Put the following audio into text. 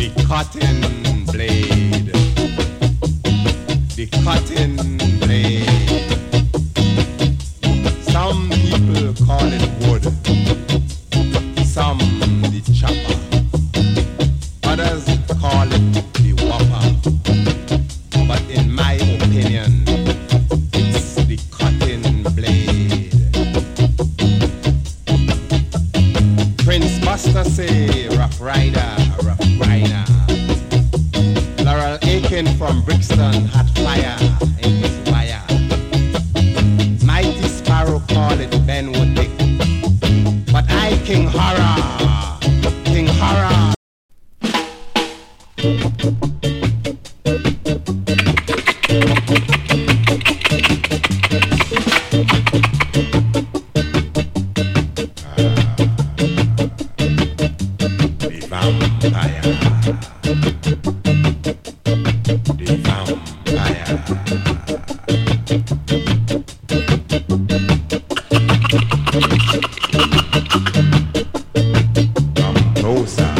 The cotton blade. The cotton blade. Some people call it wood. Some the chopper. Others call it the whopper. But in my opinion, it's the cotton blade. Prince Buster say, Rough Rider, Rough Rider. Laurel Aiken from Brixton had fire in his wire. Mighty Sparrow call it Benwood Dick. But I King Horror, King Horror. The vampire. The vampire. Come closer.